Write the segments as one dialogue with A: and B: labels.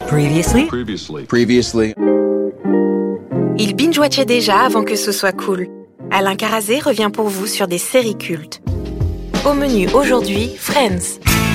A: Previously.
B: Il binge-watchait déjà avant que ce soit cool. Alain Carazé revient pour vous sur des séries cultes. Au menu aujourd'hui, Friends.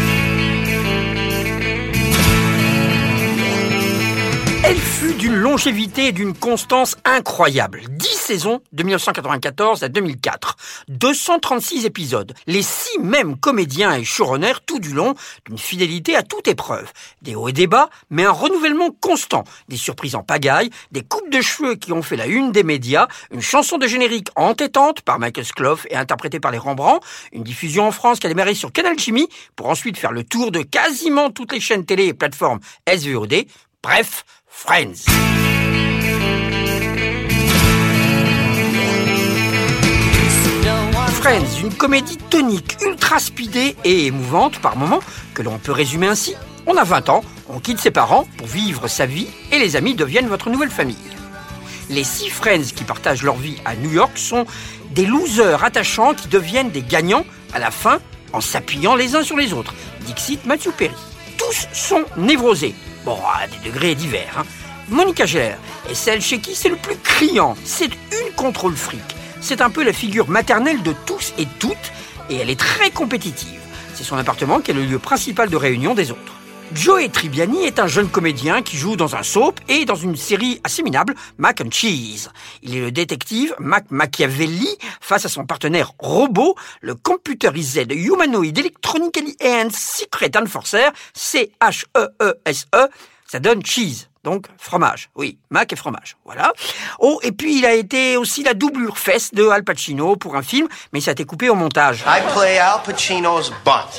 C: Elle fut d'une longévité et d'une constance incroyables. 10 saisons de 1994 à 2004. 236 épisodes. Les 6 mêmes comédiens et showrunners tout du long, d'une fidélité à toute épreuve. Des hauts et des bas, mais un renouvellement constant. Des surprises en pagaille, des coupes de cheveux qui ont fait la une des médias, une chanson de générique entêtante par Michael Skloff et interprétée par les Rembrandt, une diffusion en France qui a démarré sur Canal Jimmy pour ensuite faire le tour de quasiment toutes les chaînes télé et plateformes SVOD. Bref, Friends. Friends, une comédie tonique, ultra speedée et émouvante par moments, que l'on peut résumer ainsi. On a 20 ans, on quitte ses parents pour vivre sa vie et les amis deviennent votre nouvelle famille. Les 6 Friends qui partagent leur vie à New York sont des losers attachants qui deviennent des gagnants à la fin en s'appuyant les uns sur les autres. Dixit Matthew Perry. Tous sont névrosés. Bon, à des degrés divers. Monica Geller est celle chez qui c'est le plus criant. C'est une contrôle fric. C'est un peu la figure maternelle de tous et toutes, et elle est très compétitive. C'est son appartement qui est le lieu principal de réunion des autres. Joey Tribbiani est un jeune comédien qui joue dans un soap et dans une série assez minable, Mac and Cheese. Il est le détective Mac Machiavelli face à son partenaire robot, le Computerized Humanoid Electronically and Secret Enforcer, CHEESE. Ça donne cheese. Donc, fromage. Oui, Mac et fromage. Voilà. Oh, et puis il a été aussi la doublure fesse de Al Pacino pour un film, mais ça a été coupé au montage.
D: I play Al Pacino's butt.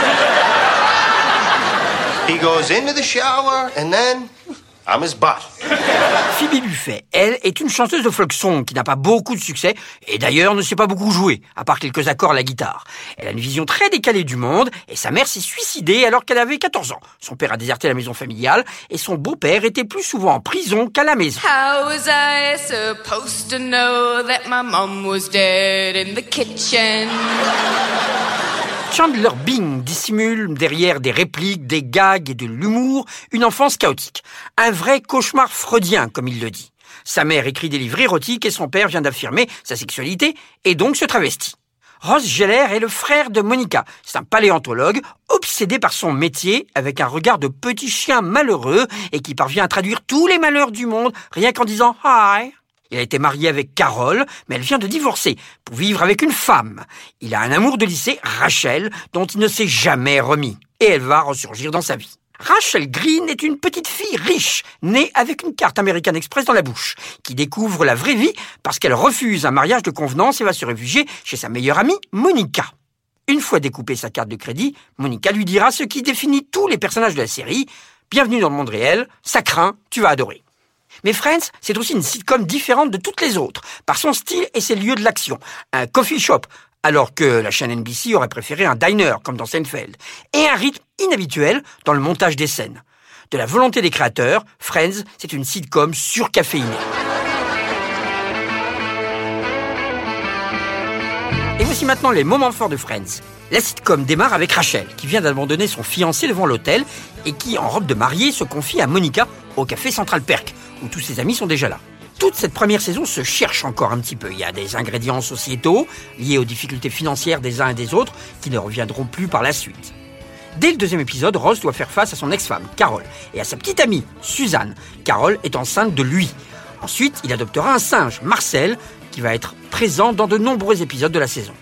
D: He goes into the shower and then I'm his butt.
C: Phoebe Buffay, elle, est une chanteuse de folk song qui n'a pas beaucoup de succès et d'ailleurs ne sait pas beaucoup jouer, à part quelques accords à la guitare. Elle a une vision très décalée du monde et sa mère s'est suicidée alors qu'elle avait 14 ans. Son père a déserté la maison familiale et son beau-père était plus souvent en prison qu'à la maison.
E: How was I supposed to know that my mom was dead in the kitchen?
C: Chandler Bing dissimule derrière des répliques, des gags et de l'humour une enfance chaotique. Un vrai cauchemar freudien, comme il le dit. Sa mère écrit des livres érotiques et son père vient d'affirmer sa sexualité et donc se travestit. Ross Geller est le frère de Monica. C'est un paléontologue obsédé par son métier avec un regard de petit chien malheureux et qui parvient à traduire tous les malheurs du monde rien qu'en disant « hi ». Il a été marié avec Carol, mais elle vient de divorcer pour vivre avec une femme. Il a un amour de lycée, Rachel, dont il ne s'est jamais remis. Et elle va ressurgir dans sa vie. Rachel Green est une petite fille riche, née avec une carte American Express dans la bouche, qui découvre la vraie vie parce qu'elle refuse un mariage de convenance et va se réfugier chez sa meilleure amie, Monica. Une fois découpée sa carte de crédit, Monica lui dira ce qui définit tous les personnages de la série. Bienvenue dans le monde réel, ça craint, tu vas adorer. Mais Friends, c'est aussi une sitcom différente de toutes les autres, par son style et ses lieux de l'action. Un coffee shop, alors que la chaîne NBC aurait préféré un diner, comme dans Seinfeld. Et un rythme inhabituel dans le montage des scènes. De la volonté des créateurs, Friends, c'est une sitcom surcaféinée. Et voici maintenant les moments forts de Friends. La sitcom démarre avec Rachel, qui vient d'abandonner son fiancé devant l'hôtel et qui, en robe de mariée, se confie à Monica au café Central Perk, où tous ses amis sont déjà là. Toute cette première saison se cherche encore un petit peu. Il y a des ingrédients sociétaux liés aux difficultés financières des uns et des autres qui ne reviendront plus par la suite. Dès le 2e épisode, Ross doit faire face à son ex-femme, Carol, et à sa petite amie, Suzanne. Carol est enceinte de lui. Ensuite, il adoptera un singe, Marcel, qui va être présent dans de nombreux épisodes de la saison.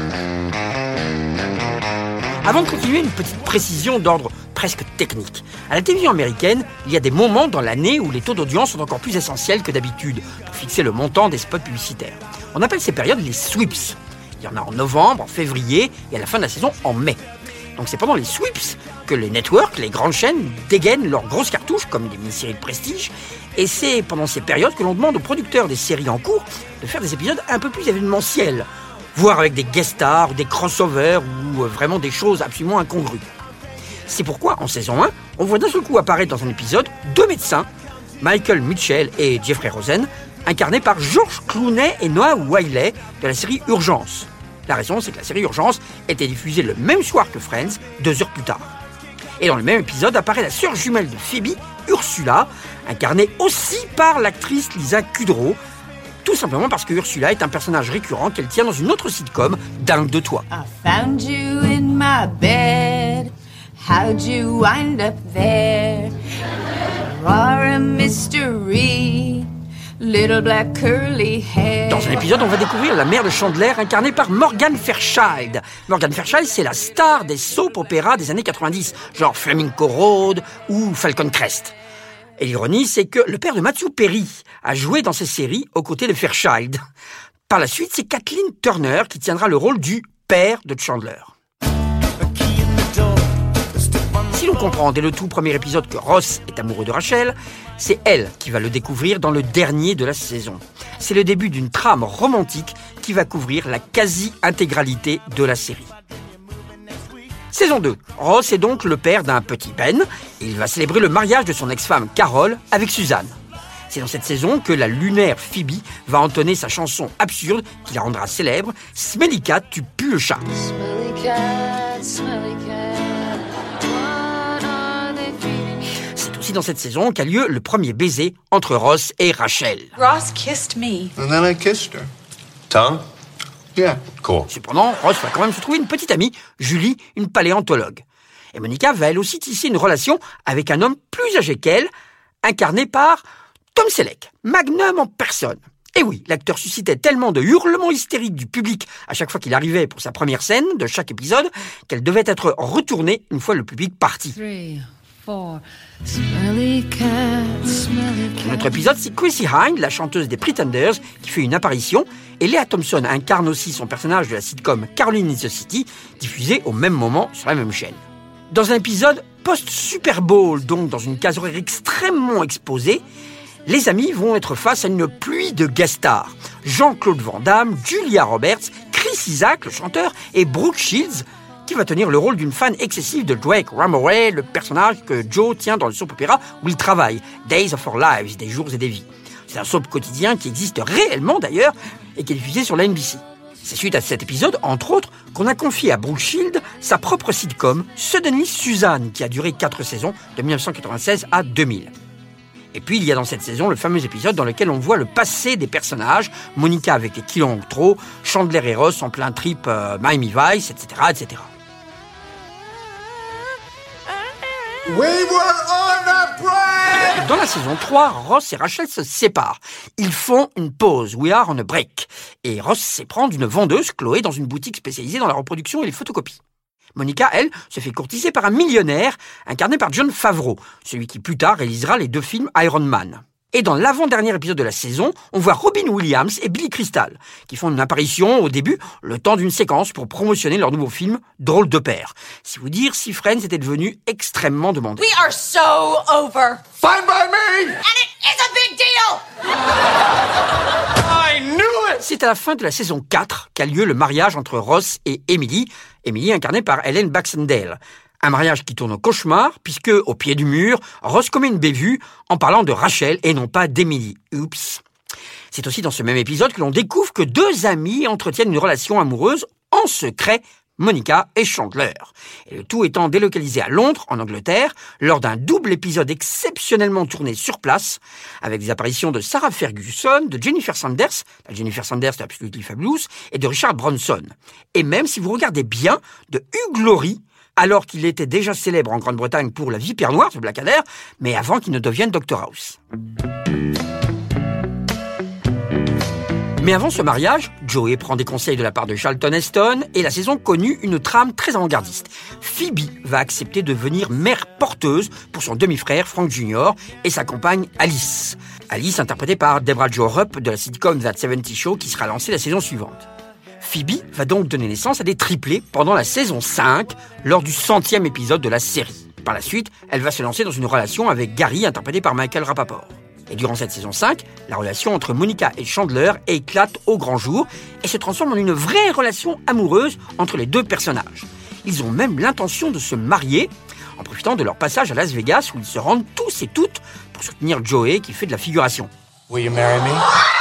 C: Avant de continuer, une petite précision d'ordre presque technique. À la télévision américaine, il y a des moments dans l'année où les taux d'audience sont encore plus essentiels que d'habitude pour fixer le montant des spots publicitaires. On appelle ces périodes les sweeps. Il y en a en novembre, en février et à la fin de la saison en mai. Donc c'est pendant les sweeps que les networks, les grandes chaînes, dégainent leurs grosses cartouches comme des mini-séries de prestige. Et c'est pendant ces périodes que l'on demande aux producteurs des séries en cours de faire des épisodes un peu plus événementiels, voire avec des guest stars, des crossovers ou vraiment des choses absolument incongrues. C'est pourquoi, en saison 1, on voit d'un seul coup apparaître dans un épisode 2 médecins, Michael Mitchell et Jeffrey Rosen, incarnés par George Clooney et Noah Wyle de la série Urgence. La raison, c'est que la série Urgence était diffusée le même soir que Friends, 2 heures plus tard. Et dans le même épisode apparaît la sœur jumelle de Phoebe, Ursula, incarnée aussi par l'actrice Lisa Kudrow, tout simplement parce que Ursula est un personnage récurrent qu'elle tient dans une autre sitcom, Dingue de toi.
E: I found you in my bed. How'd you wind up there? You are a mystery. Little black curly hair.
C: Dans un épisode, on va découvrir la mère de Chandler, incarnée par Morgan Fairchild. Morgan Fairchild, c'est la star des soap-opéras des années 90, genre Flamenco Road ou Falcon Crest. Et l'ironie, c'est que le père de Matthew Perry a joué dans ces séries aux côtés de Fairchild. Par la suite, c'est Kathleen Turner qui tiendra le rôle du père de Chandler. Si l'on comprend dès le tout premier épisode que Ross est amoureux de Rachel, c'est elle qui va le découvrir dans le dernier de la saison. C'est le début d'une trame romantique qui va couvrir la quasi-intégralité de la série. Saison 2. Ross est donc le père d'un petit Ben et il va célébrer le mariage de son ex-femme Carol avec Suzanne. C'est dans cette saison que la lunaire Phoebe va entonner sa chanson absurde qui la rendra célèbre, Smelly Cat, tu pues le chat.
E: Smelly cat, smelly cat. What are they feeding you?
C: C'est aussi dans cette saison qu'a lieu le premier baiser entre Ross et Rachel.
A: Ross kissed me.
D: And then I kissed her. Tongue? Yeah, cool.
C: Cependant, Ross va quand même se trouver une petite amie, Julie, une paléontologue. Et Monica va elle aussi tisser une relation avec un homme plus âgé qu'elle, incarné par Tom Selleck, Magnum en personne. Et oui, l'acteur suscitait tellement de hurlements hystériques du public à chaque fois qu'il arrivait pour sa première scène de chaque épisode qu'elle devait être retournée une fois le public parti.
E: 3, 4. Smelly cat, smelly cat.
C: Dans notre épisode, c'est Chrissy Hynde, la chanteuse des Pretenders, qui fait une apparition, et Lea Thompson incarne aussi son personnage de la sitcom Caroline in the City, diffusée au même moment sur la même chaîne. Dans un épisode post-Super Bowl, donc dans une case horaire extrêmement exposée, les amis vont être face à une pluie de guest stars. Jean-Claude Van Damme, Julia Roberts, Chris Isaak, le chanteur, et Brooke Shields, qui va tenir le rôle d'une fan excessive de Drake Ramoray, le personnage que Joe tient dans le soap-opéra où il travaille, Days of Our Lives, des jours et des vies. C'est un soap quotidien qui existe réellement d'ailleurs et qui est diffusé sur la NBC. C'est suite à cet épisode, entre autres, qu'on a confié à Brooke Shields sa propre sitcom Suddenly Suzanne, qui a duré 4 saisons, de 1996 à 2000. Et puis il y a dans cette saison le fameux épisode dans lequel on voit le passé des personnages, Monica avec les kilos en trop, Chandler et Ross en plein trip Miami Vice, etc., etc.
D: We were on a break!
C: Dans la saison 3, Ross et Rachel se séparent. Ils font une pause, we are on a break. Et Ross s'éprend d'une vendeuse, Chloé, dans une boutique spécialisée dans la reproduction et les photocopies. Monica, elle, se fait courtiser par un millionnaire incarné par Jon Favreau, celui qui plus tard réalisera les 2 films Iron Man. Et dans l'avant-dernier épisode de la saison, on voit Robin Williams et Billy Crystal, qui font une apparition au début, le temps d'une séquence pour promotionner leur nouveau film Drôle de père. C'est vous dire si Friends était devenu extrêmement demandé.
A: We are so over.
D: Fine by me!
A: And it is a big deal.
D: I knew it!
C: C'est à la fin de la saison 4 qu'a lieu le mariage entre Ross et Emily, Emily incarnée par Ellen Baxendale. Un mariage qui tourne au cauchemar, puisque, au pied du mur, Ross commet une bévue en parlant de Rachel et non pas d'Emily. Oups. C'est aussi dans ce même épisode que l'on découvre que 2 amis entretiennent une relation amoureuse en secret, Monica et Chandler. Et le tout étant délocalisé à Londres, en Angleterre, lors d'un double épisode exceptionnellement tourné sur place, avec des apparitions de Sarah Ferguson, de Jennifer Sanders, la Jennifer Sanders de Absolutely Fabulous, et de Richard Bronson. Et même, si vous regardez bien, de Hugh Laurie, alors qu'il était déjà célèbre en Grande-Bretagne pour La Vipère Noire de Blackadder, mais avant qu'il ne devienne Dr House. Mais avant ce mariage, Joey prend des conseils de la part de Charlton Heston et la saison connut une trame très avant-gardiste. Phoebe va accepter de devenir mère porteuse pour son demi-frère Frank Jr. et sa compagne Alice. Alice interprétée par Deborah Jo Rupp de la sitcom That 70 Show qui sera lancée la saison suivante. Phoebe va donc donner naissance à des triplés pendant la saison 5, lors du 100e épisode de la série. Par la suite, elle va se lancer dans une relation avec Gary, interprété par Michael Rapaport. Et durant cette saison 5, la relation entre Monica et Chandler éclate au grand jour et se transforme en une vraie relation amoureuse entre les 2 personnages. Ils ont même l'intention de se marier, en profitant de leur passage à Las Vegas où ils se rendent tous et toutes pour soutenir Joey qui fait de la figuration.
D: Will you marry me?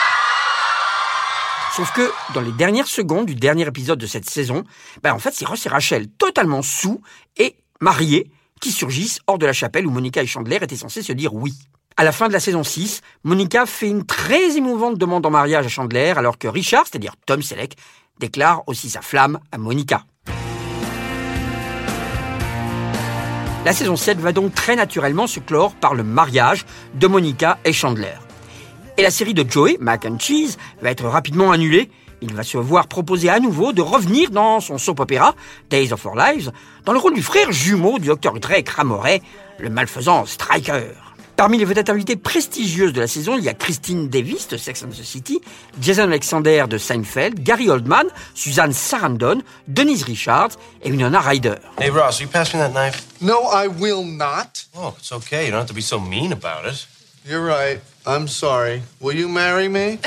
C: Sauf que, dans les dernières secondes du dernier épisode de cette saison, en fait, c'est Ross et Rachel totalement saouls et mariés qui surgissent hors de la chapelle où Monica et Chandler étaient censés se dire oui. À la fin de la saison 6, Monica fait une très émouvante demande en mariage à Chandler alors que Richard, c'est-à-dire Tom Selleck, déclare aussi sa flamme à Monica. La saison 7 va donc très naturellement se clore par le mariage de Monica et Chandler. Et la série de Joey, Mac and Cheese, va être rapidement annulée. Il va se voir proposer à nouveau de revenir dans son soap-opéra, Days of Our Lives, dans le rôle du frère jumeau du Dr. Drake Ramoray, le malfaisant Striker. Parmi les vedettes invitées prestigieuses de la saison, il y a Christine Davis de Sex and the City, Jason Alexander de Seinfeld, Gary Oldman, Susan Sarandon, Denise Richards et Winona Ryder.
D: Hey, Ross, will you pass me that knife?
F: No, I will not.
D: Oh, it's okay. You don't have to be so mean about it.
F: You're right. I'm sorry. Will you marry me?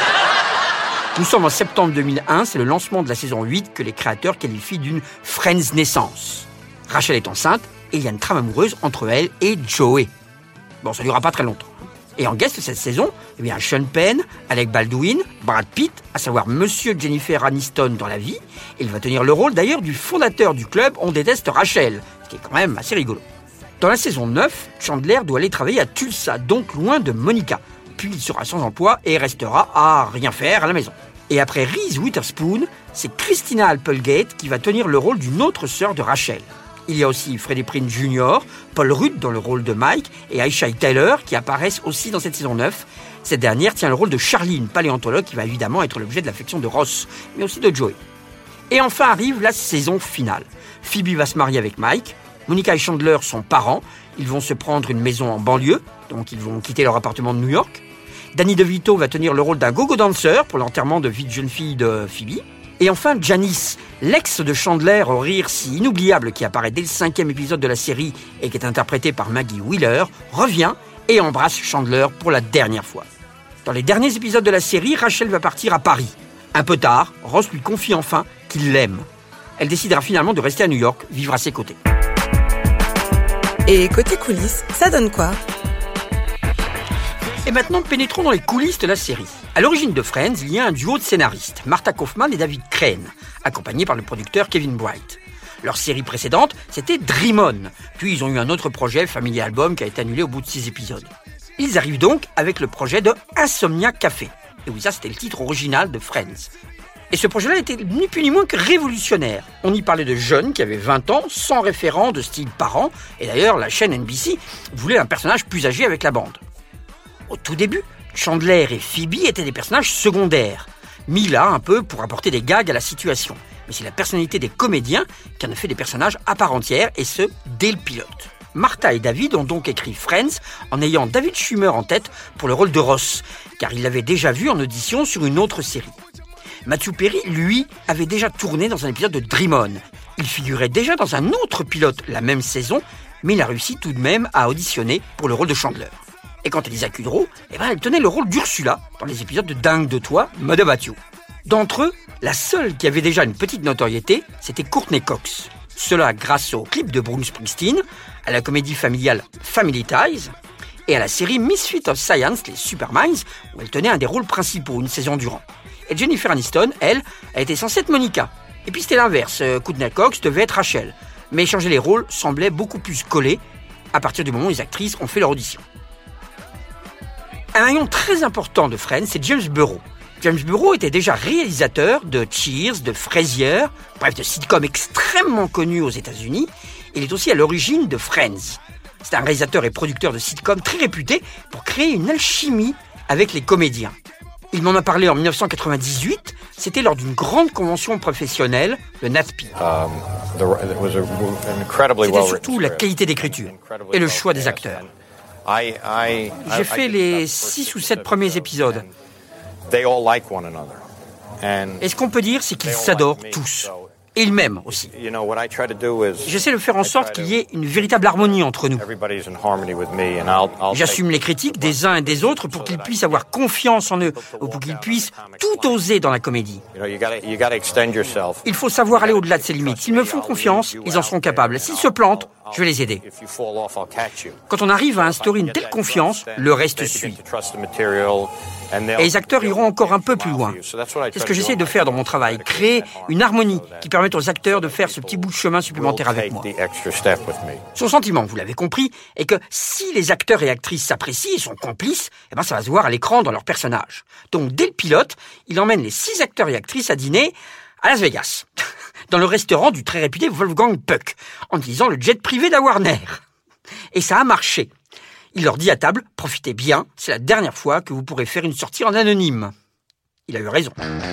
C: Nous sommes en septembre 2001, c'est le lancement de la saison 8 que les créateurs qualifient d'une Friends naissance. Rachel est enceinte et il y a une trame amoureuse entre elle et Joey. Bon, ça ne durera pas très longtemps. Et en guest de cette saison, eh bien, Sean Penn, Alec Baldwin, Brad Pitt, à savoir Monsieur Jennifer Aniston dans la vie. Il va tenir le rôle d'ailleurs du fondateur du club On déteste Rachel, ce qui est quand même assez rigolo. Dans la saison 9, Chandler doit aller travailler à Tulsa, donc loin de Monica. Puis il sera sans emploi et restera à rien faire à la maison. Et après Reese Witherspoon, c'est Christina Applegate qui va tenir le rôle d'une autre sœur de Rachel. Il y a aussi Freddie Prinze Jr., Paul Rudd dans le rôle de Mike et Aisha Tyler qui apparaissent aussi dans cette saison 9. Cette dernière tient le rôle de Charlie, une paléontologue qui va évidemment être l'objet de l'affection de Ross, mais aussi de Joey. Et enfin arrive la saison finale. Phoebe va se marier avec Mike, Monica et Chandler sont parents, ils vont se prendre une maison en banlieue, donc ils vont quitter leur appartement de New York. Danny DeVito va tenir le rôle d'un go-go dancer pour l'enterrement de vie de jeune fille de Phoebe. Et enfin, Janice, l'ex de Chandler au rire si inoubliable qui apparaît dès le 5e épisode de la série et qui est interprété par Maggie Wheeler, revient et embrasse Chandler pour la dernière fois. Dans les derniers épisodes de la série, Rachel va partir à Paris. Un peu tard, Ross lui confie enfin qu'il l'aime. Elle décidera finalement de rester à New York, vivre à ses côtés.
B: Et côté coulisses, ça donne quoi ?
C: Et maintenant, pénétrons dans les coulisses de la série. À l'origine de Friends, il y a un duo de scénaristes, Martha Kaufman et David Crane, accompagnés par le producteur Kevin Bright. Leur série précédente, c'était Dream On. Puis ils ont eu un autre projet, Family Album, qui a été annulé au bout de 6 épisodes. Ils arrivent donc avec le projet de Insomnia Café. Et oui, ça c'était le titre original de Friends. Et ce projet-là était ni plus ni moins que révolutionnaire. On y parlait de jeunes qui avaient 20 ans, sans référent de style parent. Et d'ailleurs, la chaîne NBC voulait un personnage plus âgé avec la bande. Au tout début, Chandler et Phoebe étaient des personnages secondaires, mis là un peu pour apporter des gags à la situation. Mais c'est la personnalité des comédiens qui en a fait des personnages à part entière, et ce, dès le pilote. Martha et David ont donc écrit Friends en ayant David Schwimmer en tête pour le rôle de Ross, car il l'avait déjà vu en audition sur une autre série. Matthew Perry, lui, avait déjà tourné dans un épisode de Dream On. Il figurait déjà dans un autre pilote la même saison, mais il a réussi tout de même à auditionner pour le rôle de Chandler. Et quant à Lisa Kudrow, elle tenait le rôle d'Ursula dans les épisodes de Dingue de toi, Mother About You. D'entre eux, la seule qui avait déjà une petite notoriété, c'était Courtney Cox. Cela grâce au clip de Bruce Springsteen, à la comédie familiale Family Ties, et à la série Misfits of Science, les Superminds, où elle tenait un des rôles principaux une saison durant. Et Jennifer Aniston, elle était censée être Monica. Et puis c'était l'inverse, Courtney Cox devait être Rachel. Mais échanger les rôles semblait beaucoup plus collé à partir du moment où les actrices ont fait leur audition. Un maillon très important de Friends, c'est James Burrow. James Burrow était déjà réalisateur de Cheers, de Frasier, bref, de sitcoms extrêmement connus aux États-Unis. Il est aussi à l'origine de Friends. C'est un réalisateur et producteur de sitcoms très réputé pour créer une alchimie avec les comédiens. Il m'en a parlé en 1998, c'était lors d'une grande convention professionnelle, le NATPE. C'était surtout la qualité d'écriture et le choix des acteurs. J'ai fait les 6 ou 7 premiers épisodes. Et ce qu'on peut dire, c'est qu'ils s'adorent tous. Et ils m'aiment aussi. J'essaie de faire en sorte qu'il y ait une véritable harmonie entre nous. J'assume les critiques des uns et des autres pour qu'ils puissent avoir confiance en eux, ou pour qu'ils puissent tout oser dans la comédie. Il faut savoir aller au-delà de ses limites. S'ils me font confiance, ils en seront capables. S'ils se plantent, je vais les aider. Quand on arrive à instaurer une telle confiance, le reste suit. Et les acteurs iront encore un peu plus loin. C'est ce que j'essaie de faire dans mon travail, créer une harmonie qui permette aux acteurs de faire ce petit bout de chemin supplémentaire avec moi. Son sentiment, vous l'avez compris, est que si les acteurs et actrices s'apprécient et sont complices, ça va se voir à l'écran dans leur personnage. Donc dès le pilote, il emmène les 6 acteurs et actrices à dîner à Las Vegas, dans le restaurant du très réputé Wolfgang Puck, en utilisant le jet privé de la Warner. Et ça a marché. Il leur dit à table, profitez bien, c'est la dernière fois que vous pourrez faire une sortie en anonyme. Il a eu raison.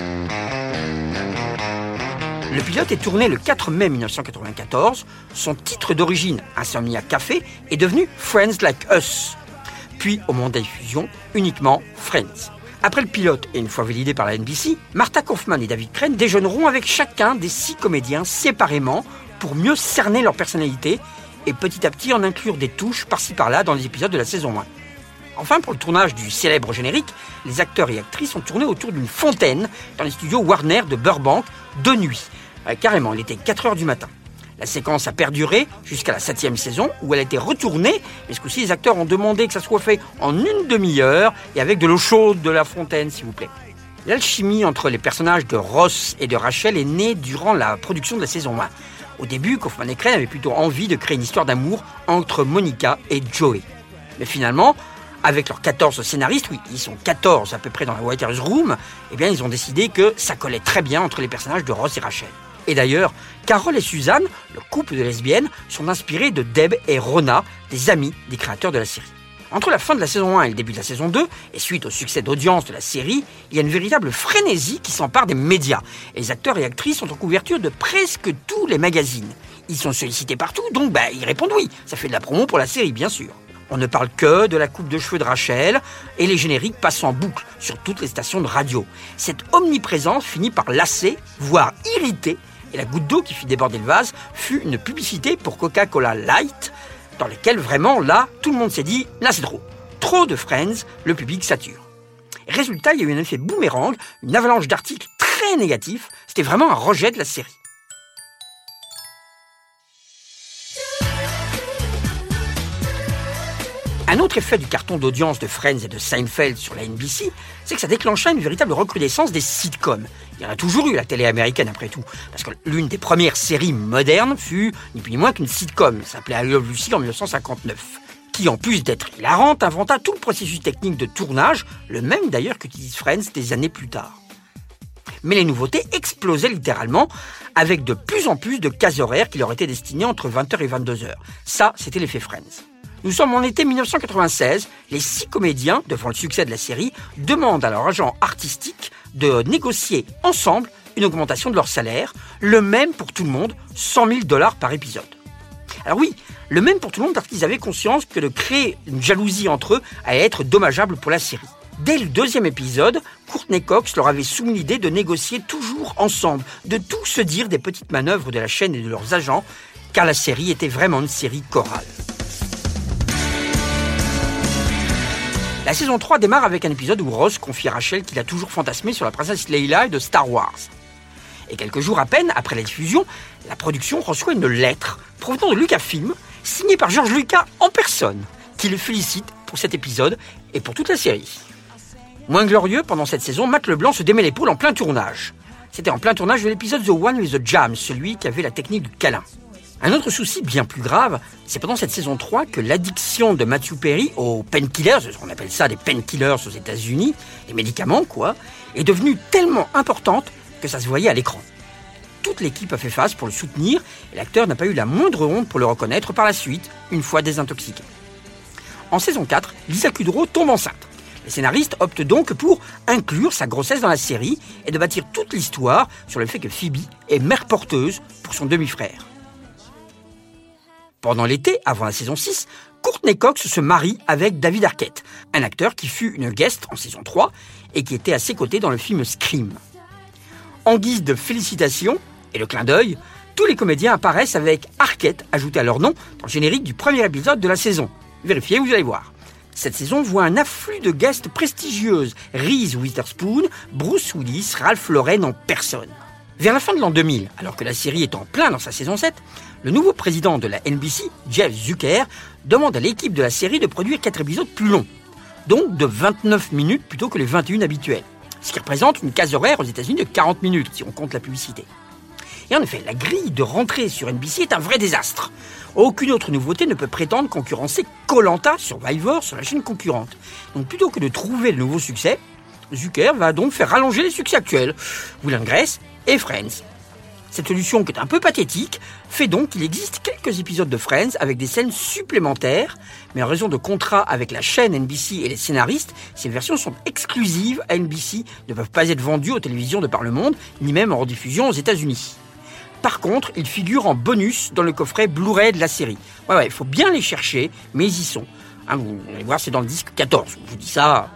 C: Le pilote est tourné le 4 mai 1994. Son titre d'origine, Insomniac Café, est devenu Friends Like Us. Puis, au moment de la diffusion, uniquement Friends. Après le pilote, et une fois validé par la NBC, Martha Kauffman et David Crane déjeuneront avec chacun des 6 comédiens séparément pour mieux cerner leur personnalité et petit à petit en inclure des touches par-ci par-là dans les épisodes de la saison 1. Enfin, pour le tournage du célèbre générique, les acteurs et actrices ont tourné autour d'une fontaine dans les studios Warner de Burbank de nuit. Carrément, il était 4h du matin. La séquence a perduré jusqu'à la 7e saison où elle a été retournée, mais ce coup-ci, les acteurs ont demandé que ça soit fait en une demi-heure et avec de l'eau chaude de la fontaine, s'il vous plaît. L'alchimie entre les personnages de Ross et de Rachel est née durant la production de la saison 1. Au début, Kauffman et Crane avaient plutôt envie de créer une histoire d'amour entre Monica et Joey. Mais finalement, avec leurs 14 scénaristes, oui, ils sont 14 à peu près dans la Writer's Room, ils ont décidé que ça collait très bien entre les personnages de Ross et Rachel. Et d'ailleurs, Carol et Suzanne, le couple de lesbiennes, sont inspirés de Deb et Rona, des amis des créateurs de la série. Entre la fin de la saison 1 et le début de la saison 2, et suite au succès d'audience de la série, il y a une véritable frénésie qui s'empare des médias. Et les acteurs et actrices sont en couverture de presque tous les magazines. Ils sont sollicités partout, donc ils répondent oui. Ça fait de la promo pour la série, bien sûr. On ne parle que de la coupe de cheveux de Rachel, et les génériques passent en boucle sur toutes les stations de radio. Cette omniprésence finit par lasser, voire irriter, et la goutte d'eau qui fit déborder le vase fut une publicité pour Coca-Cola Light, dans lesquelles vraiment, là, tout le monde s'est dit, là c'est trop. Trop de Friends, le public sature. Résultat, il y a eu un effet boomerang, une avalanche d'articles très négatifs, c'était vraiment un rejet de la série. Un autre effet du carton d'audience de Friends et de Seinfeld sur la NBC, c'est que ça déclencha une véritable recrudescence des sitcoms. Il y en a toujours eu la télé américaine après tout, parce que l'une des premières séries modernes fut ni plus ni moins qu'une sitcom, ça s'appelait I Love Lucy en 1959, qui en plus d'être hilarante, inventa tout le processus technique de tournage, le même d'ailleurs qu'utilise Friends des années plus tard. Mais les nouveautés explosaient littéralement, avec de plus en plus de cases horaires qui leur étaient destinées entre 20h et 22h. Ça, c'était l'effet Friends. Nous sommes en été 1996, les 6 comédiens, devant le succès de la série, demandent à leur agent artistique de négocier ensemble une augmentation de leur salaire, le même pour tout le monde, $100,000 par épisode. Alors oui, le même pour tout le monde parce qu'ils avaient conscience que de créer une jalousie entre eux allait être dommageable pour la série. Dès le 2e épisode, Courtney Cox leur avait soumis l'idée de négocier toujours ensemble, de tout se dire des petites manœuvres de la chaîne et de leurs agents, car la série était vraiment une série chorale. La saison 3 démarre avec un épisode où Ross confie à Rachel qu'il a toujours fantasmé sur la princesse Leila de Star Wars. Et quelques jours à peine après la diffusion, la production reçoit une lettre provenant de Lucasfilm, signée par George Lucas en personne, qui le félicite pour cet épisode et pour toute la série. Moins glorieux, pendant cette saison, Matt LeBlanc se démet l'épaule en plein tournage. C'était en plein tournage de l'épisode The One with the Jam, celui qui avait la technique du câlin. Un autre souci bien plus grave, c'est pendant cette saison 3 que l'addiction de Matthew Perry aux painkillers, on appelle ça des painkillers aux États-Unis, des médicaments quoi, est devenue tellement importante que ça se voyait à l'écran. Toute l'équipe a fait face pour le soutenir et l'acteur n'a pas eu la moindre honte pour le reconnaître par la suite, une fois désintoxiqué. En saison 4, Lisa Kudrow tombe enceinte. Les scénaristes optent donc pour inclure sa grossesse dans la série et de bâtir toute l'histoire sur le fait que Phoebe est mère porteuse pour son demi-frère. Pendant l'été, avant la saison 6, Courtney Cox se marie avec David Arquette, un acteur qui fut une guest en saison 3 et qui était à ses côtés dans le film Scream. En guise de félicitations et de clin d'œil, tous les comédiens apparaissent avec Arquette ajouté à leur nom dans le générique du premier épisode de la saison. Vérifiez, vous allez voir. Cette saison voit un afflux de guests prestigieuses, Reese Witherspoon, Bruce Willis, Ralph Lauren en personne. Vers la fin de l'an 2000, alors que la série est en plein dans sa saison 7, le nouveau président de la NBC, Jeff Zucker, demande à l'équipe de la série de produire 4 épisodes plus longs. donc de 29 minutes plutôt que les 21 habituelles, ce qui représente une case horaire aux États-Unis de 40 minutes si on compte la publicité. Et en effet, la grille de rentrée sur NBC est un vrai désastre. Aucune autre nouveauté ne peut prétendre concurrencer Koh-Lanta, Survivor, sur la chaîne concurrente. Donc plutôt que de trouver de nouveaux succès, Zucker va donc faire rallonger les succès actuels, Will & Grace et Friends. Cette solution, qui est un peu pathétique, fait donc qu'il existe quelques épisodes de Friends avec des scènes supplémentaires, mais en raison de contrats avec la chaîne NBC et les scénaristes, ces versions sont exclusives à NBC, ne peuvent pas être vendues aux télévisions de par le monde, ni même en rediffusion aux États-Unis. Par contre, ils figurent en bonus dans le coffret Blu-ray de la série. Ouais, il faut bien les chercher, mais ils y sont. Hein, vous allez voir, c'est dans le disque 14, je vous dis ça.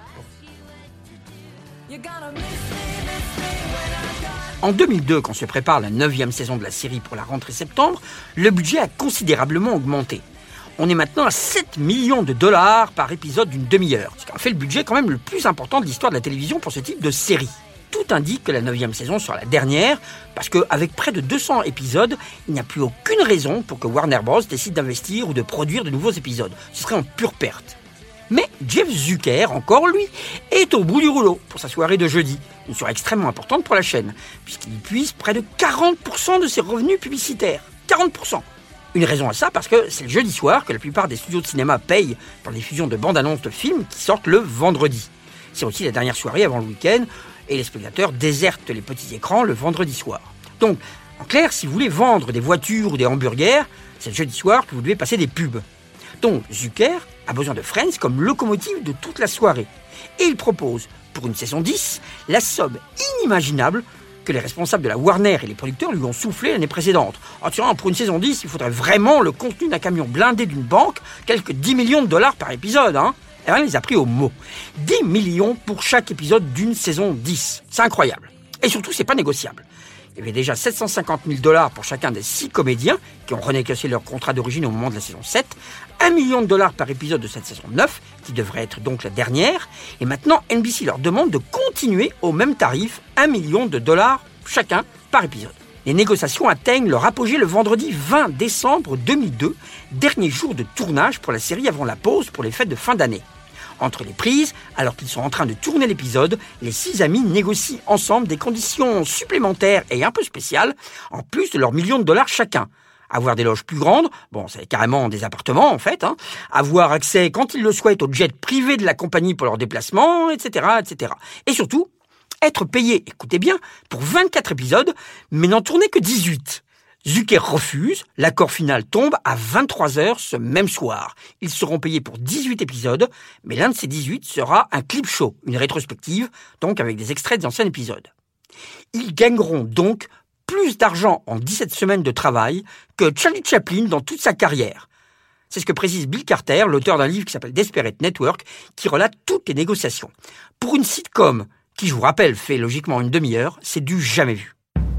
C: En 2002, quand se prépare la 9e saison de la série pour la rentrée septembre, le budget a considérablement augmenté. On est maintenant à 7 millions de dollars par épisode d'une demi-heure, ce qui en fait le budget quand même le plus important de l'histoire de la télévision pour ce type de série. Tout indique que la 9e saison sera la dernière, parce qu'avec près de 200 épisodes, il n'y a plus aucune raison pour que Warner Bros. Décide d'investir ou de produire de nouveaux épisodes. Ce serait en pure perte. Mais Jeff Zucker, encore lui, est au bout du rouleau pour sa soirée de jeudi. Une soirée extrêmement importante pour la chaîne, puisqu'il puise près de 40% de ses revenus publicitaires. 40%. Une raison à ça, parce que c'est le jeudi soir que la plupart des studios de cinéma payent pour la diffusion de bandes-annonces de films qui sortent le vendredi. C'est aussi la dernière soirée avant le week-end, et les spectateurs désertent les petits écrans le vendredi soir. Donc, en clair, si vous voulez vendre des voitures ou des hamburgers, c'est le jeudi soir que vous devez passer des pubs. Donc, Zucker a besoin de Friends comme locomotive de toute la soirée. Et il propose, pour une saison 10, la somme inimaginable que les responsables de la Warner et les producteurs lui ont soufflé l'année précédente. Ah tiens, pour une saison 10, il faudrait vraiment le contenu d'un camion blindé d'une banque, quelques 10 millions de dollars par épisode, hein. Et bien, il les a pris au mot. 10 millions pour chaque épisode d'une saison 10. C'est incroyable. Et surtout, c'est pas négociable. Il y avait déjà 750 000 dollars pour chacun des 6 comédiens qui ont renégocié leur contrat d'origine au moment de la saison 7. 1 million de dollars par épisode de cette saison 9, qui devrait être donc la dernière. Et maintenant, NBC leur demande de continuer au même tarif, 1 million de dollars chacun par épisode. Les négociations atteignent leur apogée le vendredi 20 décembre 2002, dernier jour de tournage pour la série avant la pause pour les fêtes de fin d'année. Entre les prises, alors qu'ils sont en train de tourner l'épisode, les 6 amis négocient ensemble des conditions supplémentaires et un peu spéciales, en plus de leurs millions de dollars chacun. Avoir des loges plus grandes, bon, c'est carrément des appartements en fait, hein. Avoir accès, quand ils le souhaitent, au jet privé de la compagnie pour leurs déplacements, etc., etc. Et surtout, être payé, écoutez bien, pour 24 épisodes, mais n'en tourner que 18. Zucker refuse, l'accord final tombe à 23h ce même soir. Ils seront payés pour 18 épisodes, mais l'un de ces 18 sera un clip show, une rétrospective, donc avec des extraits d'anciens épisodes. Ils gagneront donc plus d'argent en 17 semaines de travail que Charlie Chaplin dans toute sa carrière. C'est ce que précise Bill Carter, l'auteur d'un livre qui s'appelle Desperate Network, qui relate toutes les négociations. Pour une sitcom, qui je vous rappelle fait logiquement une demi-heure, c'est du jamais vu.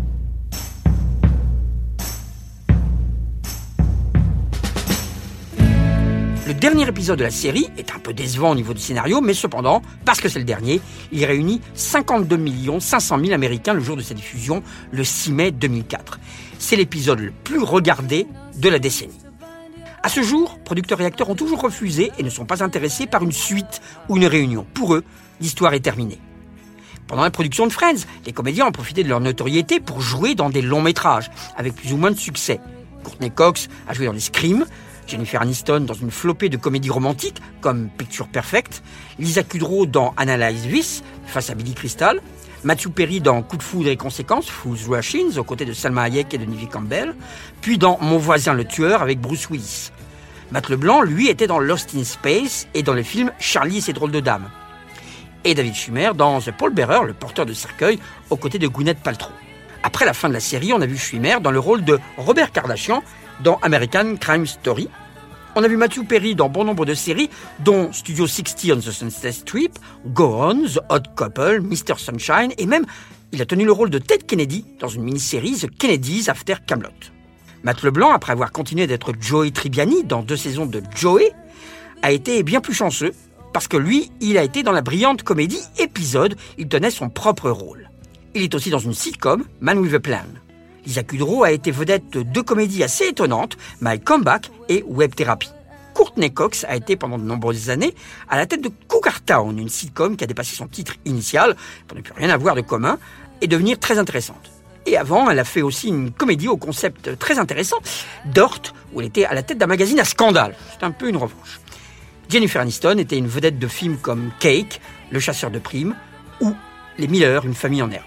C: Le dernier épisode de la série est un peu décevant au niveau du scénario, mais cependant, parce que c'est le dernier, il réunit 52 500 000 Américains le jour de sa diffusion, le 6 mai 2004. C'est l'épisode le plus regardé de la décennie. À ce jour, producteurs et acteurs ont toujours refusé et ne sont pas intéressés par une suite ou une réunion. Pour eux, l'histoire est terminée. Pendant la production de Friends, les comédiens ont profité de leur notoriété pour jouer dans des longs métrages, avec plus ou moins de succès. Courtney Cox a joué dans les Scream, Jennifer Aniston dans une flopée de comédies romantiques comme Picture Perfect, Lisa Kudrow dans Analyze This face à Billy Crystal, Matthew Perry dans Coup de foudre et conséquences, Fool's Rushing, aux côtés de Salma Hayek et de Neve Campbell, puis dans Mon voisin le tueur avec Bruce Willis. Matt LeBlanc, lui, était dans Lost in Space et dans le film Charlie et ses drôles de dames. Et David Schwimmer dans The Paul Bearer, le porteur de cercueil, aux côtés de Gwyneth Paltrow. Après la fin de la série, on a vu Schwimmer dans le rôle de Robert Kardashian dans American Crime Story. On a vu Matthew Perry dans bon nombre de séries, dont Studio 60 on the Sunset Strip, Go On, The Odd Couple, Mr. Sunshine, et même, il a tenu le rôle de Ted Kennedy dans une mini-série The Kennedys After Camelot. Matt LeBlanc, après avoir continué d'être Joey Tribbiani dans 2 saisons de Joey, a été bien plus chanceux, parce que lui, il a été dans la brillante comédie Épisode, il tenait son propre rôle. Il est aussi dans une sitcom, Man with a Plan. Lisa Kudrow a été vedette de 2 comédies assez étonnantes, My Comeback et Web Therapy. Courtney Cox a été pendant de nombreuses années à la tête de Cougar Town, une sitcom qui a dépassé son titre initial pour ne plus rien avoir de commun et devenir très intéressante. Et avant, elle a fait aussi une comédie au concept très intéressant, Dirt, où elle était à la tête d'un magazine à scandale. C'est un peu une revanche. Jennifer Aniston était une vedette de films comme Cake, Le chasseur de primes, ou Les Miller, une famille en herbe.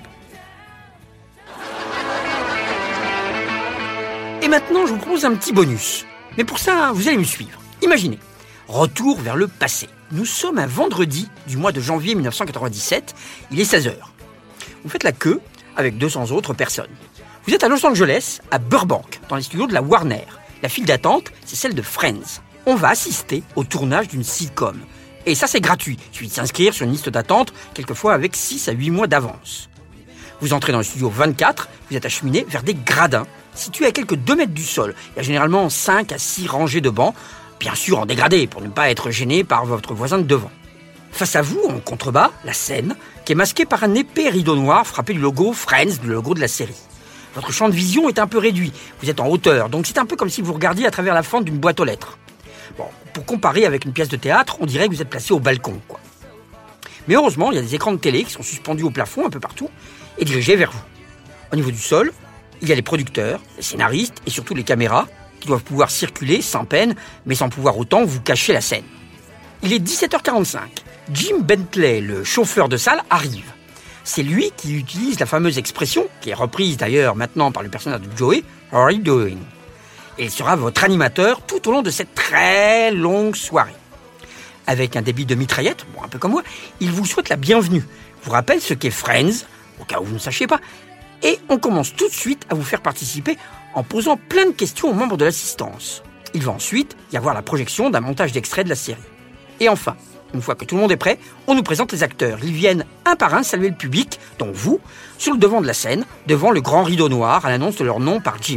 C: Et maintenant, je vous propose un petit bonus. Mais pour ça, vous allez me suivre. Imaginez, retour vers le passé. Nous sommes un vendredi du mois de janvier 1997, il est 16h. Vous faites la queue avec 200 autres personnes. Vous êtes à Los Angeles, à Burbank, dans les studios de la Warner. La file d'attente, c'est celle de Friends. On va assister au tournage d'une sitcom. Et ça, c'est gratuit. Il suffit de s'inscrire sur une liste d'attente, quelquefois avec 6 à 8 mois d'avance. Vous entrez dans le studio 24, vous êtes acheminé vers des gradins, situés à quelques 2 mètres du sol. Il y a généralement 5 à 6 rangées de bancs, bien sûr en dégradé, pour ne pas être gêné par votre voisin de devant. Face à vous, en contrebas, la scène, qui est masquée par un épais rideau noir frappé du logo Friends, le logo de la série. Votre champ de vision est un peu réduit, vous êtes en hauteur, donc c'est un peu comme si vous regardiez à travers la fente d'une boîte aux lettres. Bon, pour comparer avec une pièce de théâtre, on dirait que vous êtes placé au balcon, quoi. Mais heureusement, il y a des écrans de télé qui sont suspendus au plafond un peu partout et dirigés vers vous. Au niveau du sol, il y a les producteurs, les scénaristes et surtout les caméras qui doivent pouvoir circuler sans peine, mais sans pouvoir autant vous cacher la scène. Il est 17h45. Jim Bentley, le chauffeur de salle, arrive. C'est lui qui utilise la fameuse expression, qui est reprise d'ailleurs maintenant par le personnage de Joey, « How are you doing ?» Et il sera votre animateur tout au long de cette très longue soirée. Avec un débit de mitraillette, bon, un peu comme moi, il vous souhaite la bienvenue, vous rappelle ce qu'est Friends, au cas où vous ne sachiez pas, et on commence tout de suite à vous faire participer en posant plein de questions aux membres de l'assistance. Il va ensuite y avoir la projection d'un montage d'extraits de la série. Et enfin, une fois que tout le monde est prêt, on nous présente les acteurs. Ils viennent un par un saluer le public, dont vous, sur le devant de la scène, devant le grand rideau noir à l'annonce de leur nom par Jim.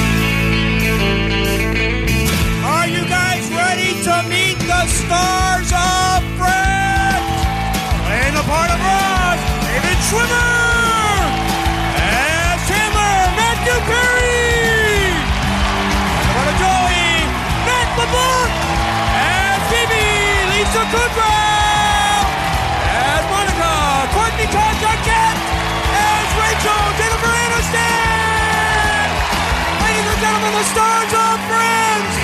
G: Are you guys ready to meet the stars of Friends? Playing the part of Ross, David Schwimmer! As Chandler, Matthew Perry! And the part of Joey, Matt LeBlanc! As Phoebe, Lisa Kudrow! As Monica, Courtney Cox-Arquette! As Rachel, Jennifer Aniston! Ladies and gentlemen, the stars of Friends!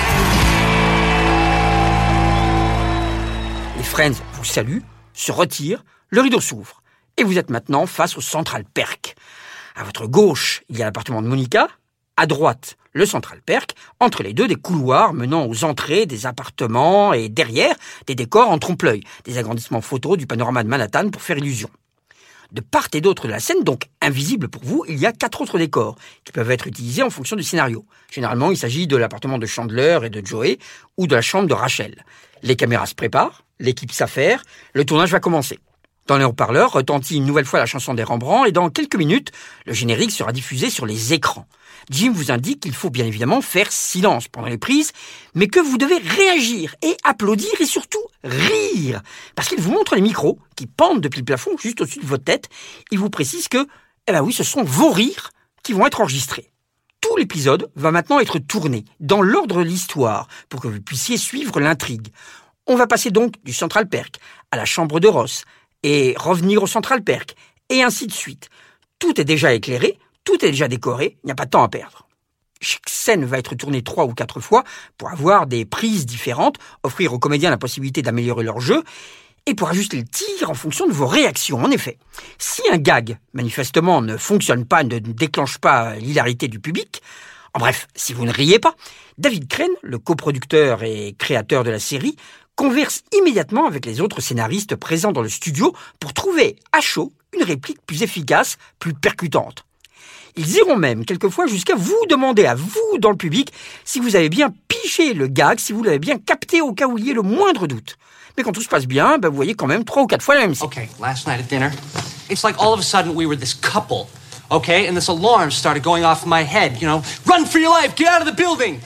C: Les Friends vous saluent, se retirent, le rideau s'ouvre. Et vous êtes maintenant face au Central Perk. À votre gauche, il y a l'appartement de Monica. À droite, le Central Perk. Entre les deux, des couloirs menant aux entrées des appartements et derrière, des décors en trompe-l'œil. Des agrandissements photos du panorama de Manhattan pour faire illusion. De part et d'autre de la scène, donc invisible pour vous, il y a 4 autres décors qui peuvent être utilisés en fonction du scénario. Généralement, il s'agit de l'appartement de Chandler et de Joey ou de la chambre de Rachel. Les caméras se préparent, l'équipe s'affaire, le tournage va commencer. Dans les haut-parleurs retentit une nouvelle fois la chanson des Rembrandt et dans quelques minutes, le générique sera diffusé sur les écrans. Jim vous indique qu'il faut bien évidemment faire silence pendant les prises, mais que vous devez réagir et applaudir et surtout rire. Parce qu'il vous montre les micros qui pendent depuis le plafond juste au-dessus de votre tête. Il vous précise que, ce sont vos rires qui vont être enregistrés. Tout l'épisode va maintenant être tourné dans l'ordre de l'histoire pour que vous puissiez suivre l'intrigue. On va passer donc du Central Perk à la chambre de Ross et revenir au Central Perk et ainsi de suite. Tout est déjà éclairé, tout est déjà décoré, il n'y a pas de temps à perdre. Chaque scène va être tournée 3 ou 4 fois pour avoir des prises différentes, offrir aux comédiens la possibilité d'améliorer leur jeu et pour ajuster le tir en fonction de vos réactions. En effet, si un gag, manifestement, ne fonctionne pas, ne déclenche pas l'hilarité du public, en bref, si vous ne riez pas, David Crane, le coproducteur et créateur de la série, converse immédiatement avec les autres scénaristes présents dans le studio pour trouver à chaud une réplique plus efficace, plus percutante. Ils iront même quelquefois jusqu'à vous demander à vous, dans le public, si vous avez bien piché le gag, si vous l'avez bien capté au cas où il y ait le moindre doute. Mais quand tout se passe bien, vous voyez quand même 3 ou 4 fois la même scène.
H: Okay, last night at dinner, it's like all of a sudden we were this couple, okay? And this alarm started going off in my head, you know, run for your life, get out of the building!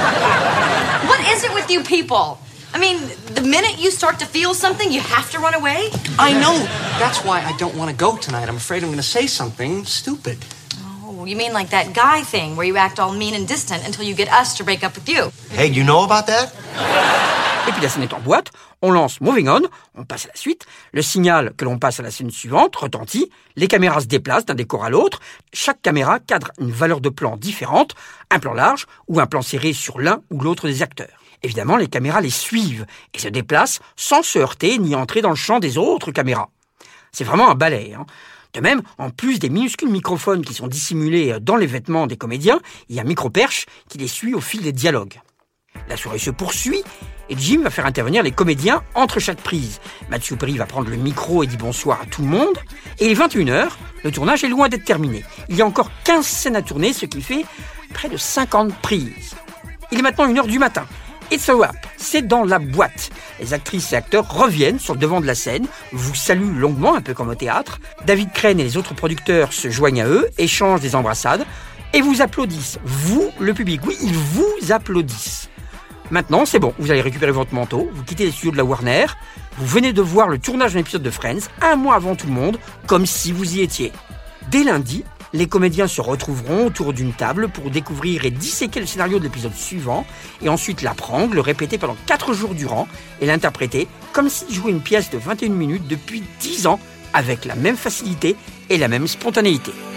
A: What is it with you people? I mean, the minute you start to feel something, you have to run away?
H: I know! That's why I don't want to go tonight. I'm afraid I'm going to say something stupid.
A: Oh, you mean like that guy thing where you act all mean and distant until you get us to break up with you.
D: Hey, you know about that?
C: Et puis la scène est en boîte, on lance Moving On, on passe à la suite, le signal que l'on passe à la scène suivante retentit, les caméras se déplacent d'un décor à l'autre, chaque caméra cadre une valeur de plan différente, un plan large ou un plan serré sur l'un ou l'autre des acteurs. Évidemment, les caméras les suivent et se déplacent sans se heurter ni entrer dans le champ des autres caméras. C'est vraiment un ballet, hein. De même, en plus des minuscules microphones qui sont dissimulés dans les vêtements des comédiens, il y a un micro-perche qui les suit au fil des dialogues. La soirée se poursuit et Jim va faire intervenir les comédiens entre chaque prise. Matthew Perry va prendre le micro et dit bonsoir à tout le monde. Et il est 21h, le tournage est loin d'être terminé. Il y a encore 15 scènes à tourner, ce qui fait près de 50 prises. Il est maintenant 1h du matin. It's a wrap, c'est dans la boîte. Les actrices et acteurs reviennent sur le devant de la scène, vous saluent longuement, un peu comme au théâtre. David Crane et les autres producteurs se joignent à eux, échangent des embrassades et vous applaudissent. Vous, le public, oui, ils vous applaudissent. Maintenant, c'est bon, vous allez récupérer votre manteau, vous quittez les studios de la Warner, vous venez de voir le tournage d'un épisode de Friends, un mois avant tout le monde, comme si vous y étiez. Dès lundi, les comédiens se retrouveront autour d'une table pour découvrir et disséquer le scénario de l'épisode suivant, et ensuite l'apprendre, le répéter pendant 4 jours durant, et l'interpréter comme s'ils jouaient une pièce de 21 minutes depuis 10 ans, avec la même facilité et la même spontanéité.